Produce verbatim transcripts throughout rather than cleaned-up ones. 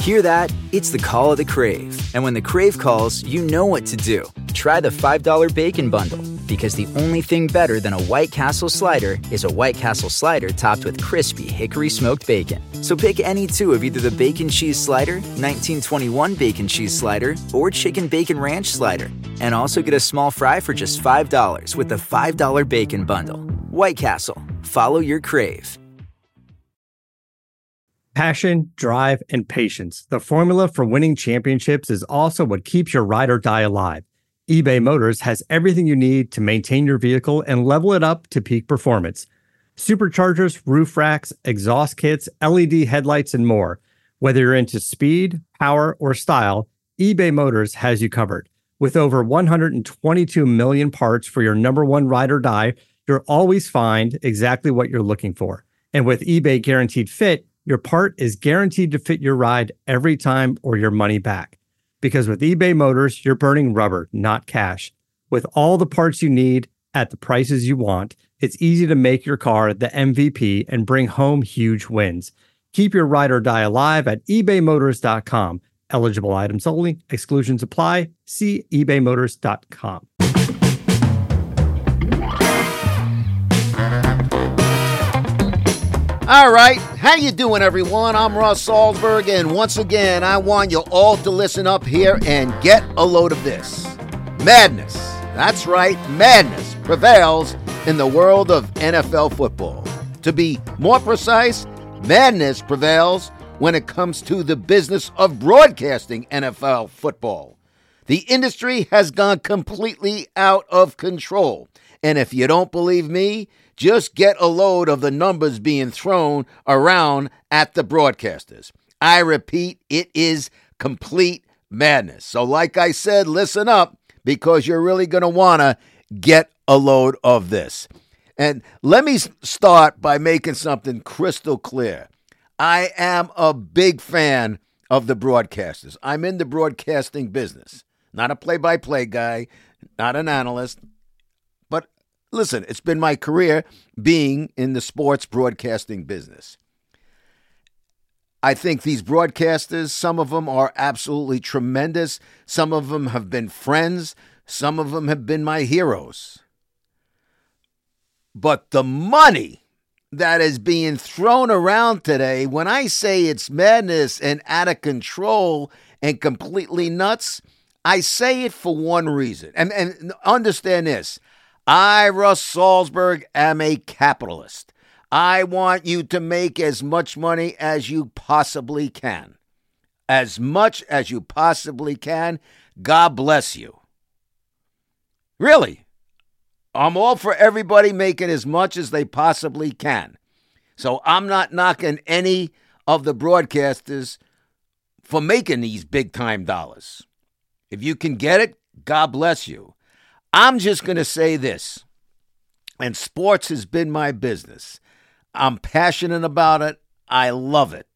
Hear that? It's the call of the Crave. And when the Crave calls, you know what to do. Try the five dollar Bacon Bundle, because the only thing better than a White Castle slider is a White Castle slider topped with crispy hickory smoked bacon. So pick any two of either the Bacon Cheese Slider, nineteen twenty-one Bacon Cheese Slider, or Chicken Bacon Ranch Slider. And also get a small fry for just five dollars with the five dollar Bacon Bundle. White Castle. Follow your Crave. Passion, drive, and patience. The formula for winning championships is also what keeps your ride or die alive. eBay Motors has everything you need to maintain your vehicle and level it up to peak performance. Superchargers, roof racks, exhaust kits, L E D headlights, and more. Whether you're into speed, power, or style, eBay Motors has you covered. With over one hundred twenty-two million parts for your number one ride or die, you'll always find exactly what you're looking for. And with eBay Guaranteed Fit, your part is guaranteed to fit your ride every time or your money back. Because with eBay Motors, you're burning rubber, not cash. With all the parts you need at the prices you want, it's easy to make your car the M V P and bring home huge wins. Keep your ride or die alive at ebay motors dot com. Eligible items only. Exclusions apply. See ebay motors dot com. All right, how you doing, everyone? I'm Russ Salzberg, and once again, I want you all to listen up here and get a load of this. Madness, that's right, madness prevails in the world of N F L football. To be more precise, madness prevails when it comes to the business of broadcasting N F L football. The industry has gone completely out of control, and if you don't believe me, just get a load of the numbers being thrown around at the broadcasters. I repeat, it is complete madness. So like I said, listen up, because you're really going to want to get a load of this. And let me start by making something crystal clear. I am a big fan of the broadcasters. I'm in the broadcasting business. Not a play-by-play guy, not an analyst. Listen, it's been my career being in the sports broadcasting business. I think these broadcasters, some of them are absolutely tremendous. Some of them have been friends. Some of them have been my heroes. But the money that is being thrown around today, when I say it's madness and out of control and completely nuts, I say it for one reason. And, and understand this. I, Russ Salzberg, am a capitalist. I want you to make as much money as you possibly can. As much as you possibly can. God bless you. Really. I'm all for everybody making as much as they possibly can. So I'm not knocking any of the broadcasters for making these big-time dollars. If you can get it, God bless you. I'm just going to say this, and sports has been my business. I'm passionate about it. I love it.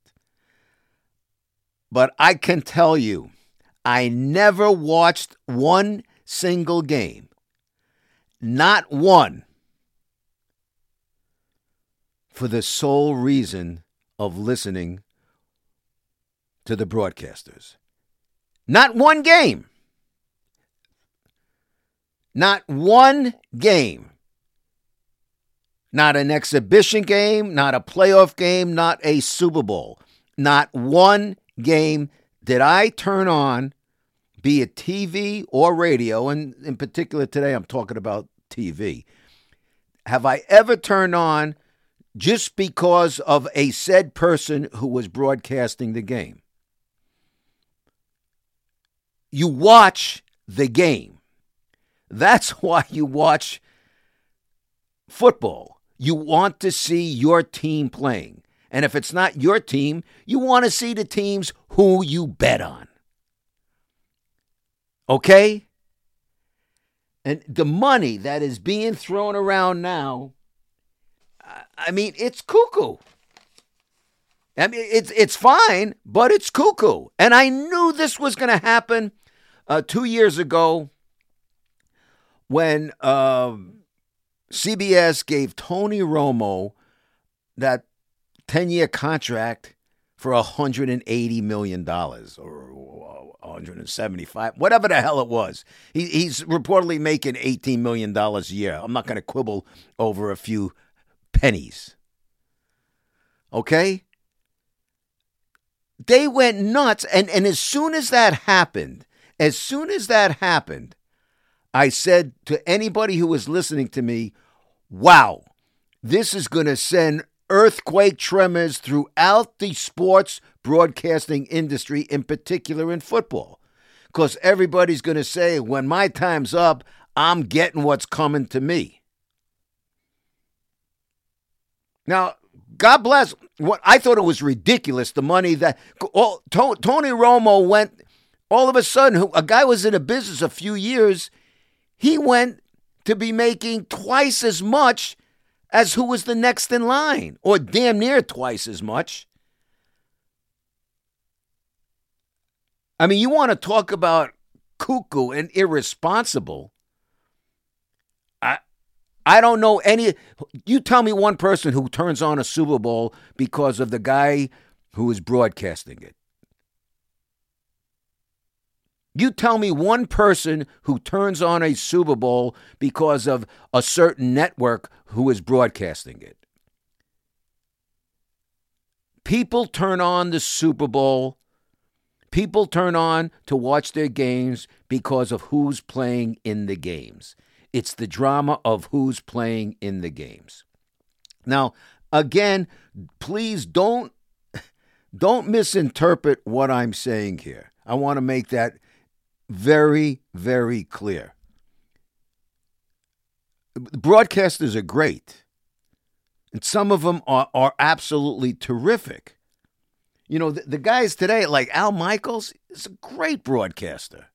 But I can tell you, I never watched one single game. Not one. For the sole reason of listening to the broadcasters. Not one game. Not one game. Not an exhibition game, not a playoff game, not a Super Bowl. Not one game did I turn on, be it T V or radio, and in particular today I'm talking about T V. Have I ever turned on just because of a said person who was broadcasting the game? You watch the game. That's why you watch football. You want to see your team playing. And if it's not your team, you want to see the teams who you bet on. Okay? And the money that is being thrown around now, I mean, it's cuckoo. I mean, it's, it's fine, but it's cuckoo. And I knew this was going to happen uh, two years ago. When uh, C B S gave Tony Romo that ten-year contract for one hundred eighty million dollars or one hundred seventy-five, whatever the hell it was. He, he's reportedly making eighteen million dollars a year. I'm not going to quibble over a few pennies. Okay? They went nuts. And, and as soon as that happened, as soon as that happened, I said to anybody who was listening to me, wow, this is going to send earthquake tremors throughout the sports broadcasting industry, in particular in football. Because everybody's going to say, when my time's up, I'm getting what's coming to me. Now, God bless. What I thought it was ridiculous, the money that all, to, Tony Romo went, all of a sudden, who, a guy was in a business a few years, he went to be making twice as much as who was the next in line, or damn near twice as much. I mean, you want to talk about cuckoo and irresponsible. I I don't know any. You tell me one person who turns on a Super Bowl because of the guy who is broadcasting it. You tell me one person who turns on a Super Bowl because of a certain network who is broadcasting it. People turn on the Super Bowl. People turn on to watch their games because of who's playing in the games. It's the drama of who's playing in the games. Now, again, please don't, don't misinterpret what I'm saying here. I want to make that very, very clear. Broadcasters are great, and some of them are, are absolutely terrific. You know, the, the guys today, like Al Michaels, is a great broadcaster.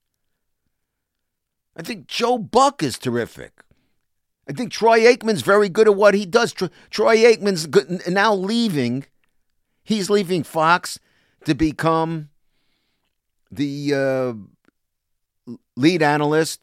I think Joe Buck is terrific. I think Troy Aikman's very good at what he does. Tro- Troy Aikman's good, now leaving. He's leaving Fox to become the uh, lead analyst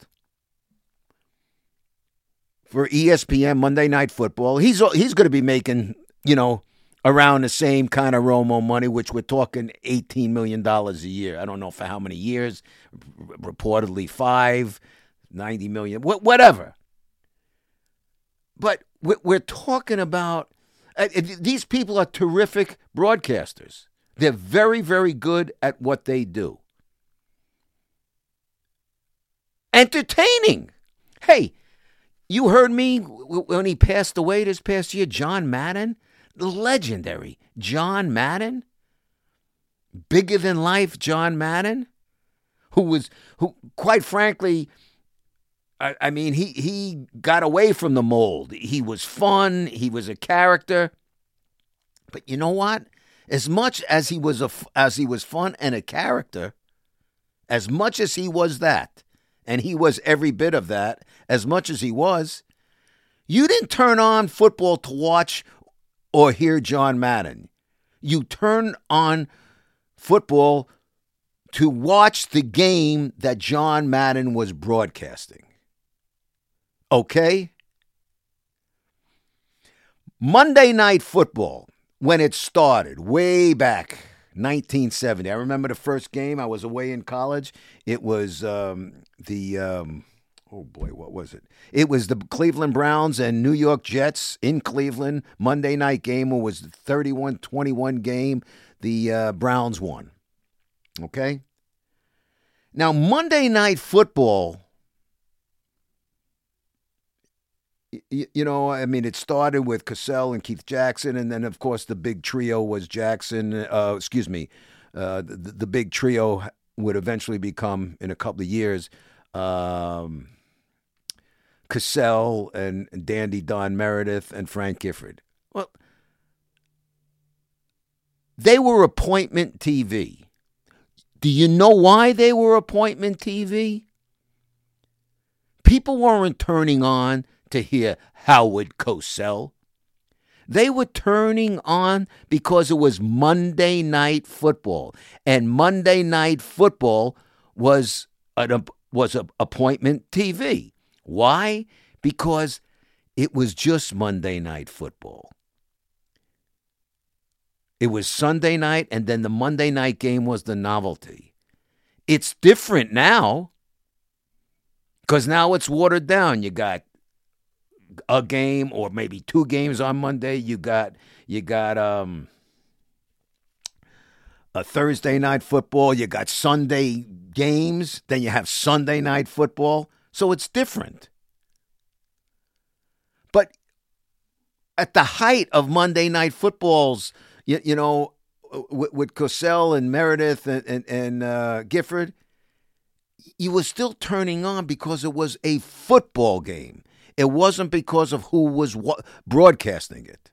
for E S P N Monday Night Football. He's he's going to be making, you know, around the same kind of Romo money, which we're talking eighteen million dollars a year. I don't know for how many years, R- reportedly five, ninety million, wh- whatever. But we're, we're talking about, uh, these people are terrific broadcasters. They're very, very good at what they do. Entertaining. Hey, you heard me when he passed away this past year, John Madden, the legendary John Madden, bigger than life John Madden, who was, who quite frankly, I, I mean, he he got away from the mold. He was fun. He was a character. But you know what? As much as he was a as he was fun and a character, as much as he was that. And he was every bit of that, as much as he was. You didn't turn on football to watch or hear John Madden. You turned on football to watch the game that John Madden was broadcasting. Okay? Monday Night Football, when it started, way back, nineteen seventy. I remember the first game. I was away in college. It was um, the, um, oh boy, what was it? It was the Cleveland Browns and New York Jets in Cleveland. Monday night game. It was the thirty-one twenty-one game. The uh, Browns won. Okay? Now, Monday Night Football, you, you know, I mean, it started with Cassell and Keith Jackson, and then, of course, the big trio was Jackson, uh, excuse me, uh, the, the big trio would eventually become, in a couple of years, um, Cassell and Dandy Don Meredith and Frank Gifford. Well, they were appointment T V. Do you know why they were appointment T V? People weren't turning on to hear Howard Cosell. They were turning on because it was Monday Night Football. And Monday Night Football was an was an appointment T V. Why? Because it was just Monday Night Football. It was Sunday night, and then the Monday night game was the novelty. It's different now because now it's watered down. You got a game or maybe two games on Monday. You got you got um, a Thursday night football. You got Sunday games. Then you have Sunday night football. So it's different. But at the height of Monday night footballs, you, you know, with, with Cosell and Meredith and, and, and uh, Gifford, you were still turning on because it was a football game. It wasn't because of who was wa- broadcasting it.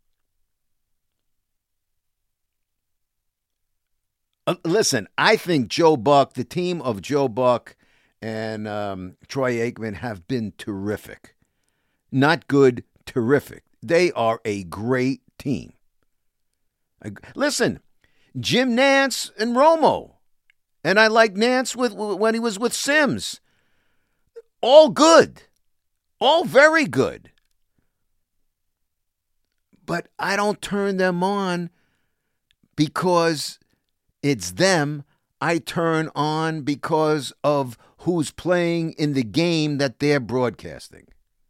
Uh, listen, I think Joe Buck, the team of Joe Buck and um, Troy Aikman have been terrific. Not good, terrific. They are a great team. Listen, Jim Nantz and Romo, and I like Nantz with when he was with Sims. All good, all very good. But I don't turn them on because it's them. I turn on because of who's playing in the game that they're broadcasting.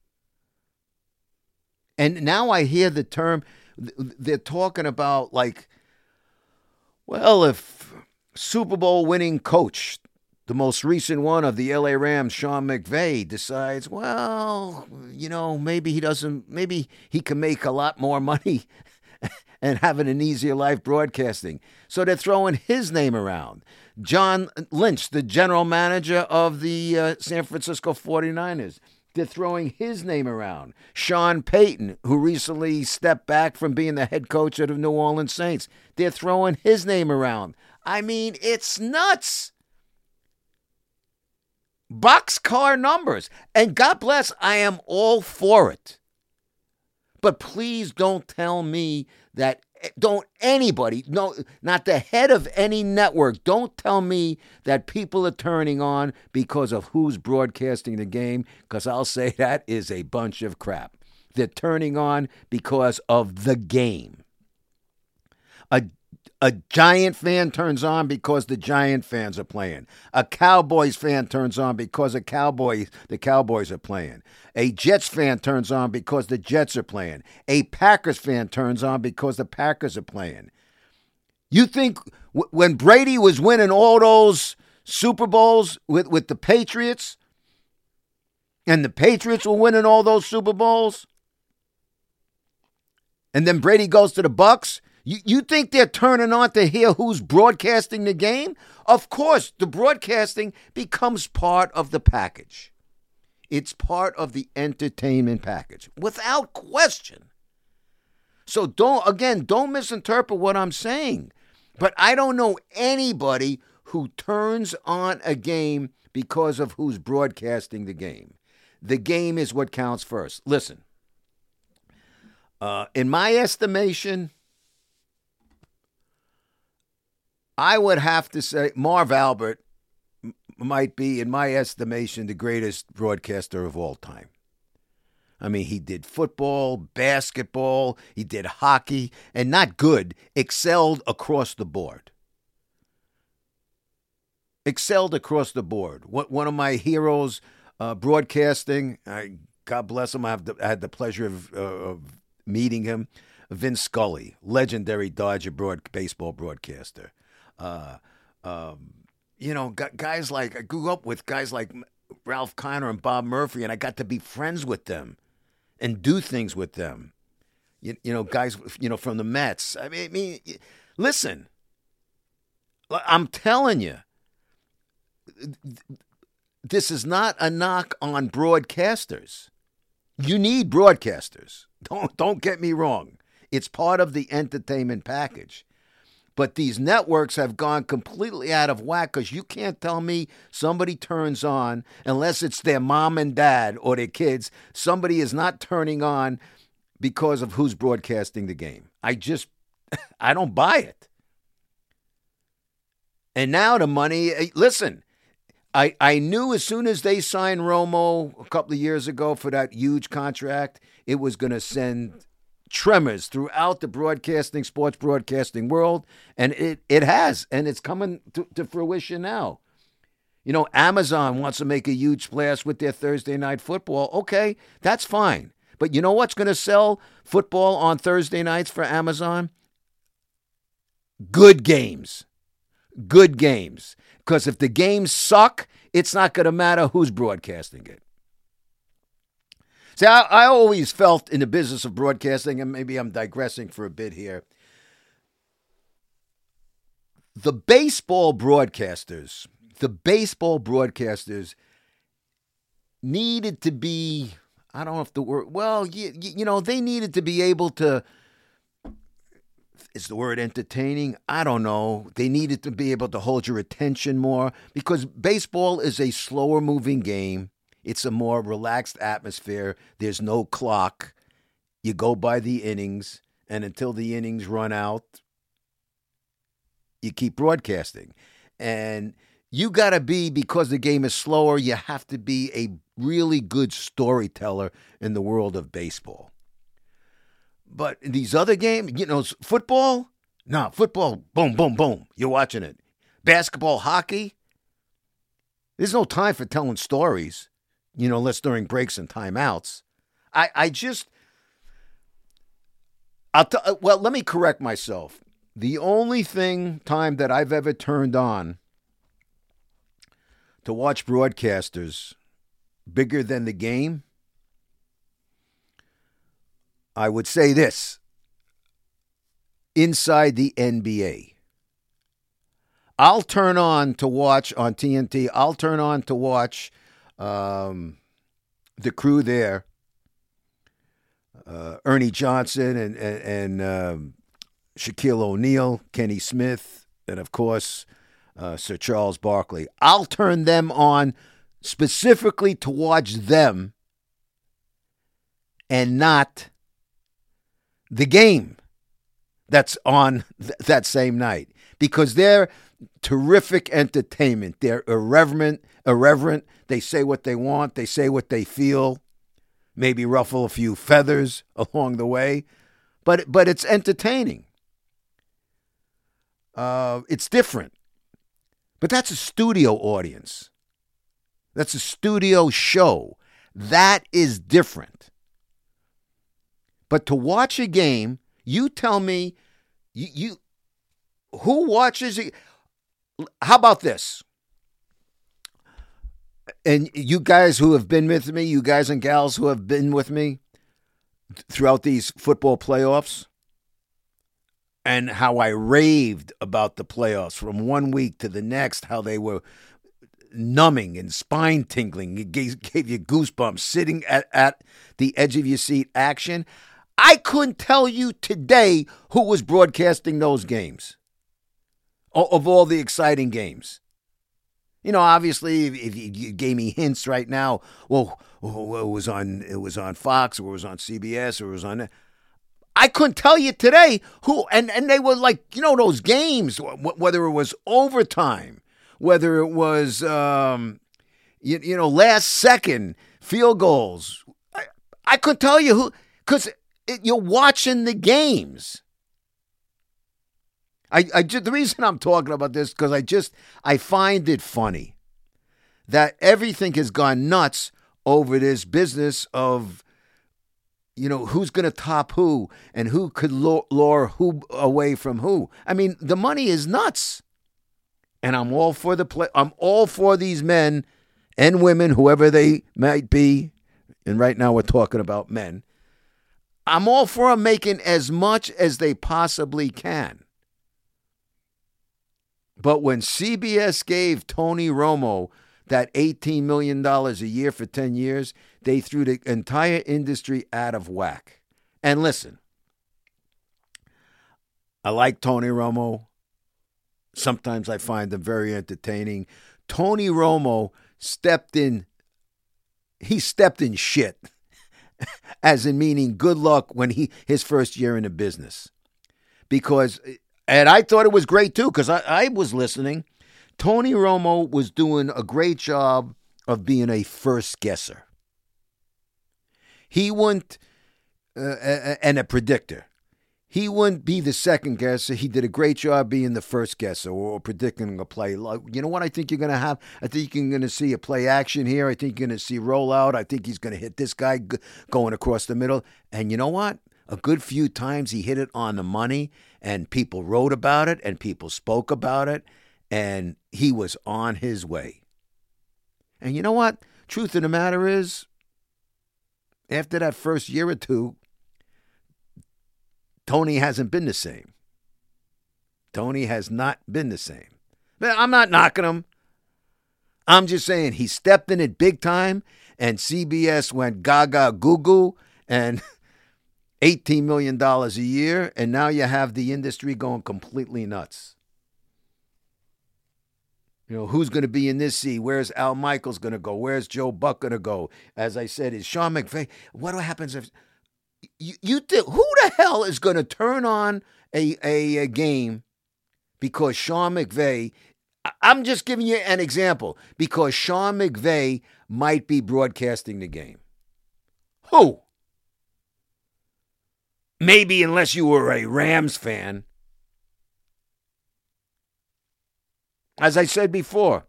And now I hear the term, they're talking about like, well, if Super Bowl winning coach, the most recent one of the L A Rams, Sean McVay, decides, well, you know, maybe he doesn't, maybe he can make a lot more money and having an easier life broadcasting. So they're throwing his name around. John Lynch, the general manager of the uh, San Francisco forty-niners, they're throwing his name around. Sean Payton, who recently stepped back from being the head coach of the New Orleans Saints, they're throwing his name around. I mean, it's nuts. Boxcar numbers. And God bless, I am all for it. But please don't tell me that, don't anybody, no, not the head of any network, don't tell me that people are turning on because of who's broadcasting the game, because I'll say that is a bunch of crap. They're turning on because of the game. A A Giant fan turns on because the Giant fans are playing. A Cowboys fan turns on because a Cowboys, the Cowboys are playing. A Jets fan turns on because the Jets are playing. A Packers fan turns on because the Packers are playing. You think w- when Brady was winning all those Super Bowls with, with the Patriots, and the Patriots were winning all those Super Bowls, and then Brady goes to the Bucs, You you think they're turning on to hear who's broadcasting the game? Of course, the broadcasting becomes part of the package. It's part of the entertainment package, without question. So don't, again, don't misinterpret what I'm saying. But I don't know anybody who turns on a game because of who's broadcasting the game. The game is what counts first. Listen, uh, in my estimation, I would have to say Marv Albert m- might be, in my estimation, the greatest broadcaster of all time. I mean, he did football, basketball, he did hockey, and not good, excelled across the board. Excelled across the board. What, one of my heroes uh, broadcasting, I, God bless him, I, have the, I had the pleasure of, uh, of meeting him, Vince Scully, legendary Dodger broad, baseball broadcaster. Uh, um, you know, guys like, I grew up with guys like Ralph Kiner and Bob Murphy, and I got to be friends with them and do things with them. You, you know, guys, you know, from the Mets. I mean, I mean, listen, I'm telling you, this is not a knock on broadcasters. You need broadcasters. Don't, don't get me wrong. It's part of the entertainment package. But these networks have gone completely out of whack because you can't tell me somebody turns on, unless it's their mom and dad or their kids, somebody is not turning on because of who's broadcasting the game. I just, I don't buy it. And now the money, listen, I, I knew as soon as they signed Romo a couple of years ago for that huge contract, it was going to send tremors throughout the broadcasting, sports broadcasting world, and it, it has, and it's coming to, to fruition now. You know, Amazon wants to make a huge splash with their Thursday night football. Okay, that's fine. But you know what's going to sell football on Thursday nights for Amazon? Good games. Good games. Because if the games suck, it's not going to matter who's broadcasting it. See, I, I always felt in the business of broadcasting, and maybe I'm digressing for a bit here, the baseball broadcasters, the baseball broadcasters needed to be, I don't know if the word, well, you, you know, they needed to be able to, is the word entertaining? I don't know. They needed to be able to hold your attention more because baseball is a slower moving game. It's a more relaxed atmosphere. There's no clock. You go by the innings, and until the innings run out, you keep broadcasting. And you got to be, because the game is slower, you have to be a really good storyteller in the world of baseball. But in these other games, you know, football, no, football, boom, boom, boom, you're watching it. Basketball, hockey, there's no time for telling stories. You know, unless during breaks and timeouts. I, I just, I'll t- well, let me correct myself. The only thing, time that I've ever turned on to watch broadcasters bigger than the game, I would say this, inside the N B A. I'll turn on to watch on T N T, I'll turn on to watch Um, the crew there, uh, Ernie Johnson and and, and um, Shaquille O'Neal, Kenny Smith, and of course uh, Sir Charles Barkley. I'll turn them on specifically to watch them and not the game that's on th- that same night because they're terrific entertainment. They're irreverent, irreverent. They say what they want. They say what they feel. Maybe ruffle a few feathers along the way, but but it's entertaining. Uh, it's different, but that's a studio audience. That's a studio show. That is different. But to watch a game, you tell me, you, you who watches it? How about this? And you guys who have been with me, you guys and gals who have been with me throughout these football playoffs, and how I raved about the playoffs from one week to the next, how they were numbing and spine tingling. It gave, gave you goosebumps sitting at, at the edge of your seat action. I couldn't tell you today who was broadcasting those games, of all the exciting games. You know, obviously, if you gave me hints right now, well, it was on it was on Fox, or it was on C B S, or it was on. I couldn't tell you today who, and, and they were like, you know, those games, whether it was overtime, whether it was, um, you, you know, last second field goals. I, I couldn't tell you who, because you're watching the games. I, I just, the reason I'm talking about this, because I just, I find it funny that everything has gone nuts over this business of, you know, who's going to top who and who could lure who away from who. I mean, the money is nuts. And I'm all for the play. I'm all for these men and women, whoever they might be. And right now we're talking about men. I'm all for them making as much as they possibly can. But when C B S gave Tony Romo that eighteen million dollars a year for ten years, they threw the entire industry out of whack. And listen, I like Tony Romo. Sometimes I find him very entertaining. Tony Romo stepped in, he stepped in shit, as in meaning good luck when he his first year in the business. Because... And I thought it was great, too, because I, I was listening. Tony Romo was doing a great job of being a first guesser. He wouldn't, uh, and a predictor. He wouldn't be the second guesser. He did a great job being the first guesser or predicting a play. You know what I think you're going to have? I think you're going to see a play action here. I think you're going to see rollout. I think he's going to hit this guy going across the middle. And you know what? A good few times he hit it on the money, and people wrote about it, and people spoke about it, and he was on his way. And you know what? Truth of the matter is, after that first year or two, Tony hasn't been the same. Tony has not been the same. But I'm not knocking him. I'm just saying he stepped in it big time, and C B S went gaga goo goo, and eighteen million dollars a year, and now you have the industry going completely nuts. You know, who's going to be in this seat? Where's Al Michaels going to go? Where's Joe Buck going to go? As I said, is Sean McVay? What happens if you, you th- who the hell is going to turn on a, a, a game because Sean McVay, I'm just giving you an example, because Sean McVay might be broadcasting the game? Who? Maybe unless you were a Rams fan. As I said before,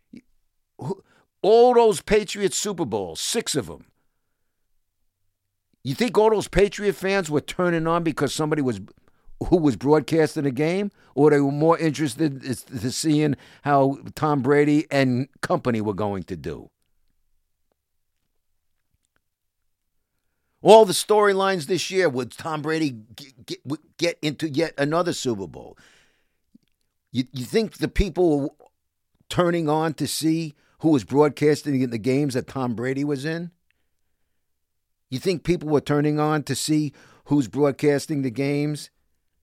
all those Patriots Super Bowls, six of them, you think all those Patriot fans were turning on because somebody was who was broadcasting the game, or they were more interested in seeing how Tom Brady and company were going to do? All the storylines this year, would Tom Brady get, get, get into yet another Super Bowl? You, you think the people were turning on to see who was broadcasting in the games that Tom Brady was in? You think people were turning on to see who's broadcasting the games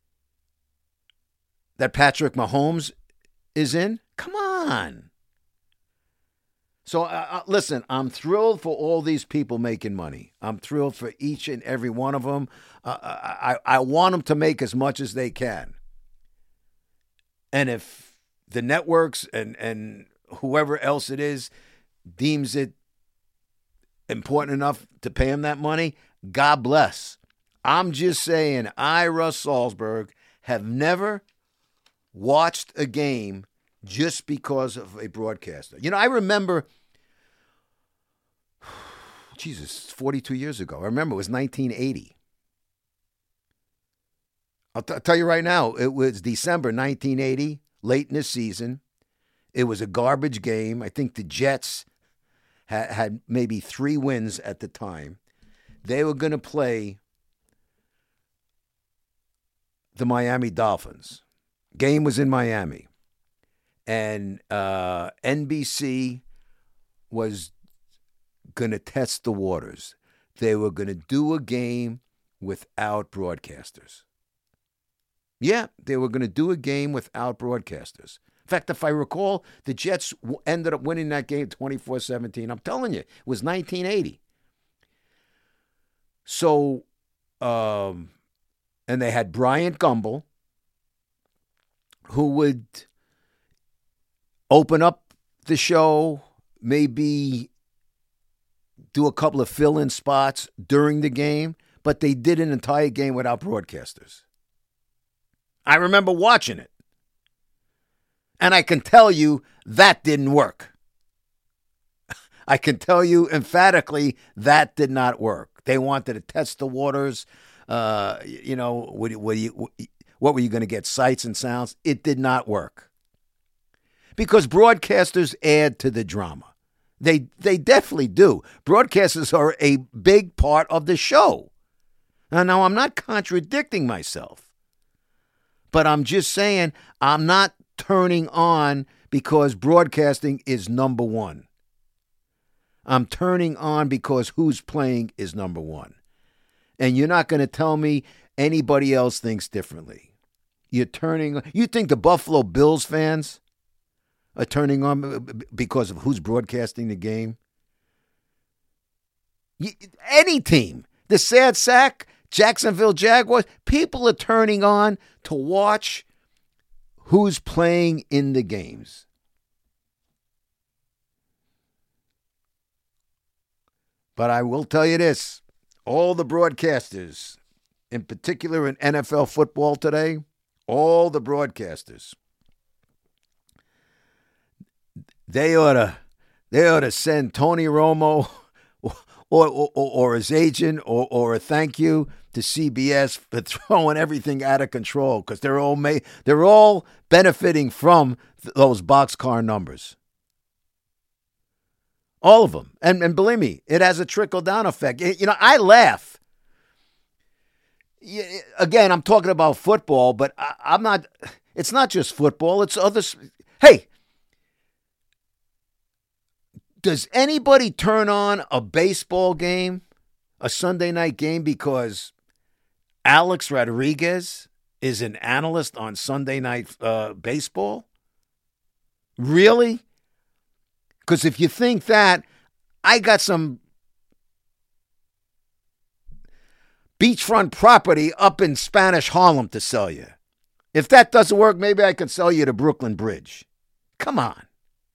that Patrick Mahomes is in? Come on. So, uh, listen, I'm thrilled for all these people making money. I'm thrilled for each and every one of them. Uh, I, I want them to make as much as they can. And if the networks and, and whoever else it is deems it important enough to pay him that money, God bless. I'm just saying, I, Russ Salzberg, have never watched a game just because of a broadcaster. You know, I remember, Jesus, forty-two years ago. I remember it was nineteen eighty. I'll, t- I'll tell you right now, it was December nineteen eighty, late in the season. It was a garbage game. I think the Jets had, had maybe three wins at the time. They were going to play the Miami Dolphins. Game was in Miami. And uh, N B C was going to test the waters. They were going to do a game without broadcasters. Yeah, they were going to do a game without broadcasters. In fact, if I recall, the Jets ended up winning that game twenty-four seventeen. I'm telling you, it was nineteen eighty. So, um, and they had Bryant Gumbel, who would open up the show, maybe do a couple of fill-in spots during the game, but they did an entire game without broadcasters. I remember watching it. And I can tell you that didn't work. I can tell you emphatically that did not work. They wanted to test the waters. Uh, you know, what, what, you, what were you going to get, sights and sounds? It did not work. Because broadcasters add to the drama. They they definitely do. Broadcasters are a big part of the show. Now, now, I'm not contradicting myself. But I'm just saying I'm not turning on because broadcasting is number one. I'm turning on because who's playing is number one. And you're not going to tell me anybody else thinks differently. You're turning. You think the Buffalo Bills fans are turning on because of who's broadcasting the game? Any team, the sad sack, Jacksonville Jaguars, people are turning on to watch who's playing in the games. But I will tell you this, all the broadcasters, in particular in N F L football today, all the broadcasters, they ought to, they ought to send Tony Romo or, or, or, or his agent or, or a thank you to C B S for throwing everything out of control, because they're all ma- they're all benefiting from th- those boxcar numbers. All of them. And, and believe me, it has a trickle-down effect. It, you know, I laugh. Again, I'm talking about football, but I, I'm not, it's not just football, it's other. Hey, does anybody turn on a baseball game, a Sunday night game, because Alex Rodriguez is an analyst on Sunday night uh, baseball? Really? Because if you think that, I got some beachfront property up in Spanish Harlem to sell you. If that doesn't work, maybe I can sell you the Brooklyn Bridge. Come on.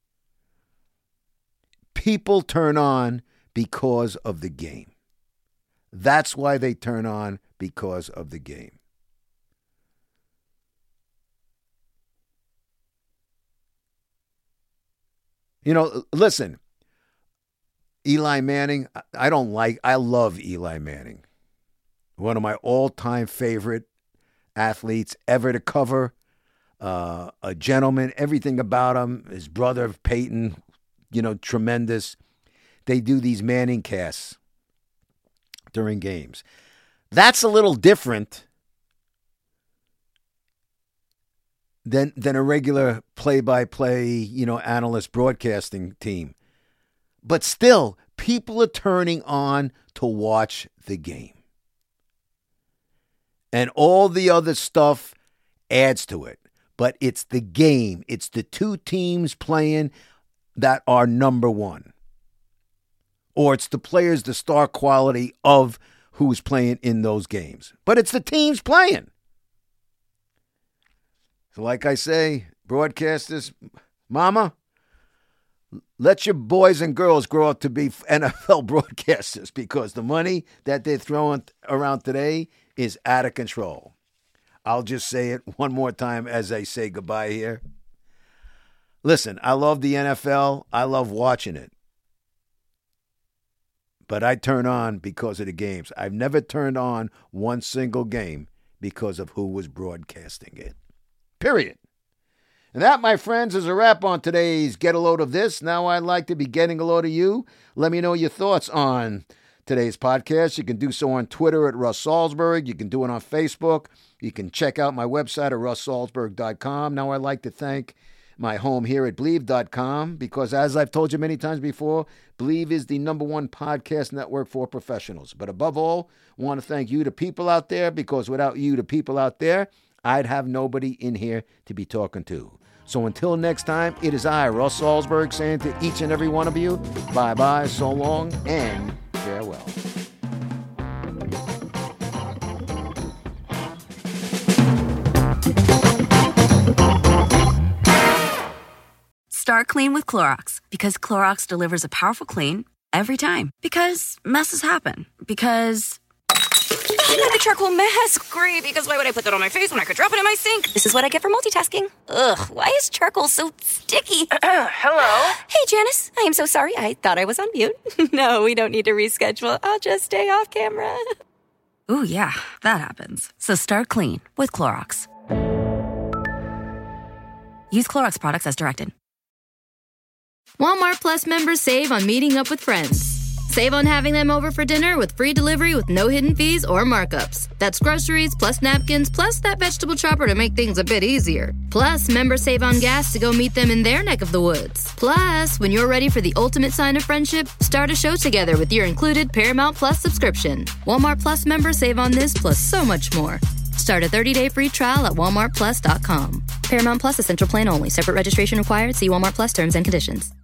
People turn on because of the game. That's why they turn on, because of the game. You know, listen, Eli Manning, I don't like, I love Eli Manning. One of my all-time favorite athletes ever to cover. Uh, a gentleman, everything about him. His brother, Peyton, you know, tremendous. They do these Manning casts during games. That's a little different than than a regular play-by-play, you know, analyst broadcasting team. But still, people are turning on to watch the game. And all the other stuff adds to it. But it's the game. It's the two teams playing that are number one. Or it's the players, the star quality of who's playing in those games. But it's the teams playing. So like I say, broadcasters, mama, let your boys and girls grow up to be N F L broadcasters, because the money that they're throwing around today is out of control. I'll just say it one more time as I say goodbye here. Listen, I love the N F L. I love watching it. But I turn on because of the games. I've never turned on one single game because of who was broadcasting it. Period. And that, my friends, is a wrap on today's Get a Load of This. Now I'd like to be getting a load of you. Let me know your thoughts on today's podcast. You can do so on Twitter at Russ Salzberg. You can do it on Facebook. You can check out my website at russ salzberg dot com. Now I'd like to thank my home here at Believe dot com, because as I've told you many times before, Believe is the number one podcast network for professionals. But above all, I want to thank you, the people out there, because without you, the people out there, I'd have nobody in here to be talking to. So until next time, it is I, Russ Salzberg, saying to each and every one of you, bye-bye, so long, and farewell. Start clean with Clorox, because Clorox delivers a powerful clean every time. Because messes happen. Because I got the charcoal mask. Great, because why would I put that on my face when I could drop it in my sink? This is what I get for multitasking. Ugh, why is charcoal so sticky? Hello? Hey, Janice. I am so sorry. I thought I was on mute. No, we don't need to reschedule. I'll just stay off camera. Ooh, yeah, that happens. So start clean with Clorox. Use Clorox products as directed. Walmart Plus members save on meeting up with friends. Save on having them over for dinner with free delivery with no hidden fees or markups. That's groceries, plus napkins, plus that vegetable chopper to make things a bit easier. Plus, members save on gas to go meet them in their neck of the woods. Plus, when you're ready for the ultimate sign of friendship, start a show together with your included Paramount Plus subscription. Walmart Plus members save on this plus so much more. Start a thirty-day free trial at walmart plus dot com. Paramount Plus Essential Plan only. Separate registration required. See Walmart Plus terms and conditions.